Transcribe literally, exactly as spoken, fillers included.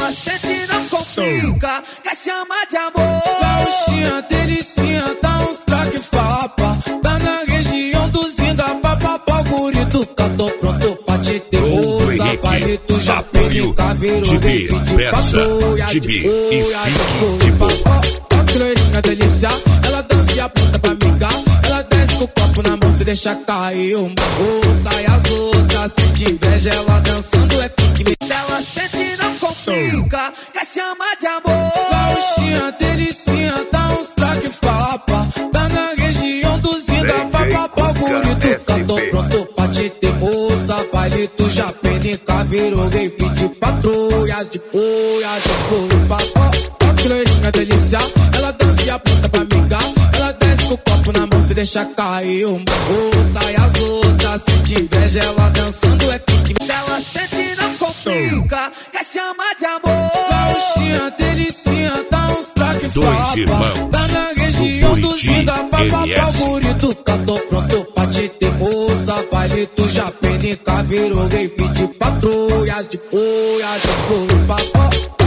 Ela sente e não complica, quer chamar de amor. Gauchinha, delicinha, dá uns traque fapa. Tá na região do Zinga, papapá, gurito. Tá tô pronto pra te ter moça. Palito, já pede caveiro, vem pedir patrulha. De boia, de boia. Ó, clorinha, delícia, ela dança e aponta pra amiga. Ela desce com o copo na mão, se deixa cair uma outra. E as outras sente inveja, ela dançando é pique. Ela sente e não complica, quer chamar de amor. Gauchinha, delicinha, dá uns traque fapa. Tá na região do Zinga, papapá, gurito. Tá tô pronto pra te ter moça. Palito, já pede caveiro, vem pedir patrulhas. De boia, de boia. Ó, clorinha, delícia, ela dança e aponta pra amiga. Ela desce com o copo na mão, se deixa cair uma outra. E as outras sente inveja, ela dançando é pique. Ela sente e não complica, quer chamar de amor. Gauchinha, delicinha, dá uns traque Dois fapa. irmãos Tá na região do do Zinga, papapá, M S. gurito. Tá tô pronto pra te ter moça. Palito, já pede caveiro, vem pedir patrulhas. De boia, de boia.